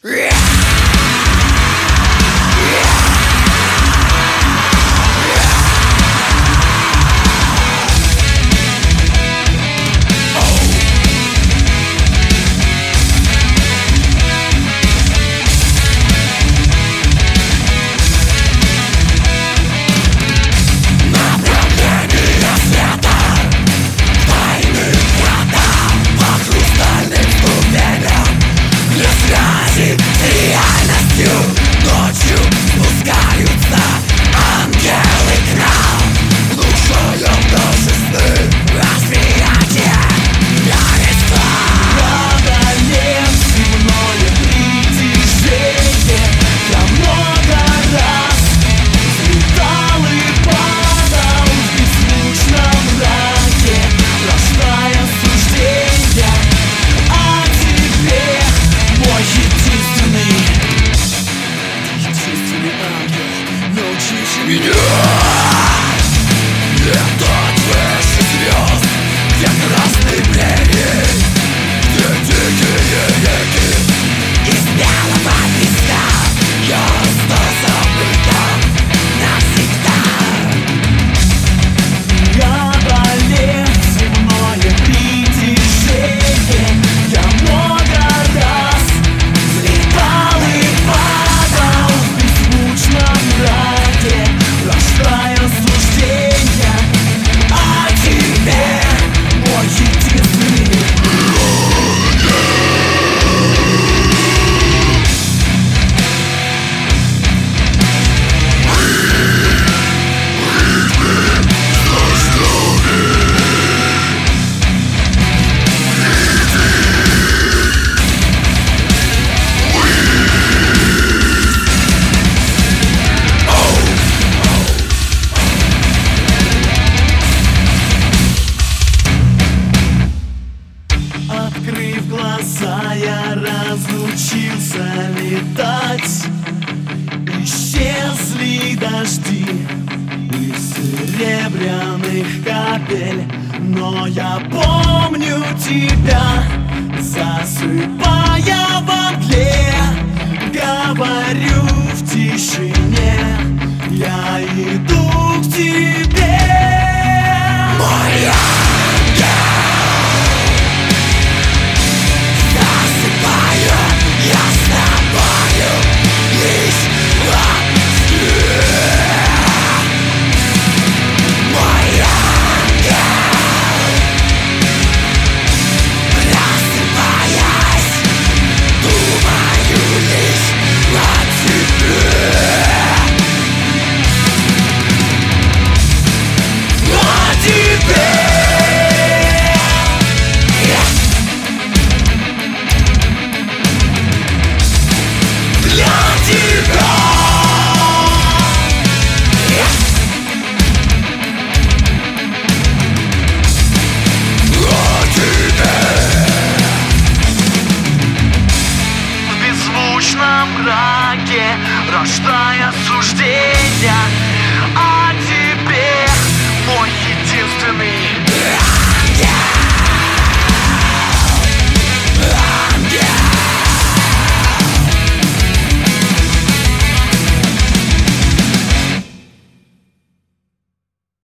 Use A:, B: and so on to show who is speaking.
A: Ночью спускаются ангелы к нам, внушая наши сны восприятие новизна.
B: Преодолев земное притяжение, я много раз взлетал и падал в беззвучном мраке, рождая суждения о тебе, мой единственный ангел, научивший
A: меня летать выше звезд, где красный пленник, где дикие реки. Из белого песка я остался там навсегда.
B: преодолев земное притяжение, я много раз взлетал и падал в беззвучном мраке, рождая суждения о тебе, мой единственный. Открыв глаза, я разучился летать. Исчезли дожди из серебряных капель, но я помню тебя, засыпая во мгле. Говорю в тишине, я иду к тебе.
A: Моя я с тобою лишь вообще. Мой ангел, просыпаясь, думаю лишь о тебе. О тебе.
B: В беззвучном мраке, рождая суждения